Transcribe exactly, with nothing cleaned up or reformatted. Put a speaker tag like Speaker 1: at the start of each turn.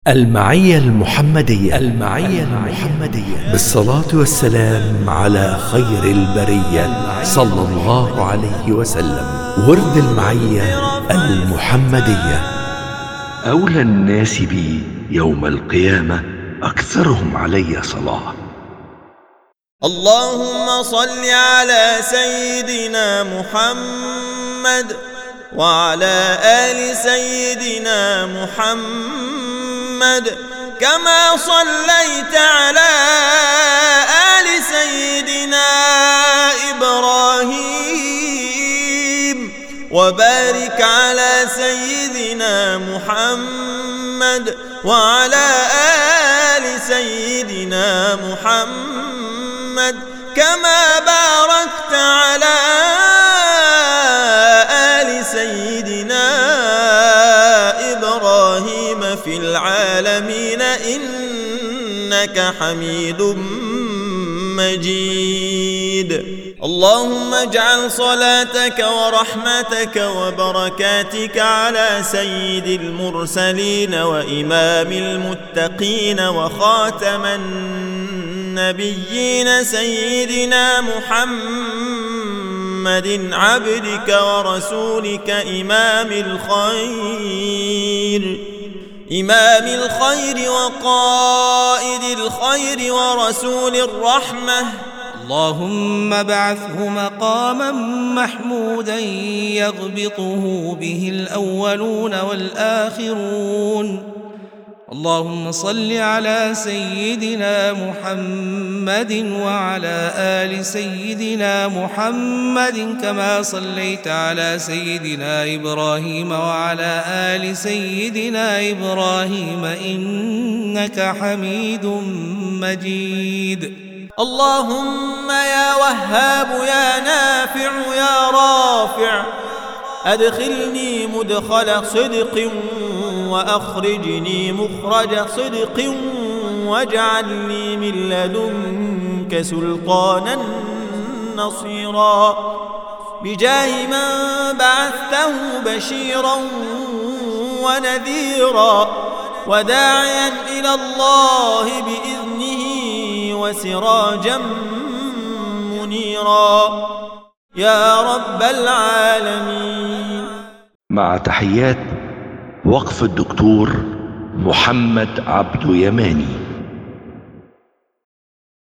Speaker 1: المعية المحمدية المعية المحمدية بالصلاة والسلام على خير البرية صلى الله عليه وسلم. ورد المعية المحمدية.
Speaker 2: أولى الناس بي يوم القيامة أكثرهم علي صلاة.
Speaker 3: اللهم صل على سيدنا محمد وعلى آل سيدنا محمد كما صليت على آل سيدنا إبراهيم وبارك على سيدنا محمد وعلى آل سيدنا محمد كما باركت على آل سيدنا إبراهيم في العالمين إنك حميد مجيد. اللهم اجعل صلاتك ورحمتك وبركاتك على سيد المرسلين وإمام المتقين وخاتم النبيين سيدنا محمد عبدك ورسولك إمام الخير إمام الخير وقائد الخير ورسول الرحمة.
Speaker 4: اللهم ابعثه مقاما محمودا يغبطه به الأولون والآخرون. اللهم صل على سيدنا محمد وعلى آل سيدنا محمد كما صليت على سيدنا إبراهيم وعلى آل سيدنا إبراهيم إنك حميد مجيد.
Speaker 3: اللهم يا وهاب يا نافع يا رافع أدخلني مدخل صدق وأخرجني مخرج صدق واجعل لي من لدنك سلطانا نصيرا بجاه من بعثته بشيرا ونذيرا وداعيا إلى الله بإذنه وسراجا منيرا يا رب العالمين.
Speaker 2: مع تحيات وقف الدكتور محمد عبد يماني.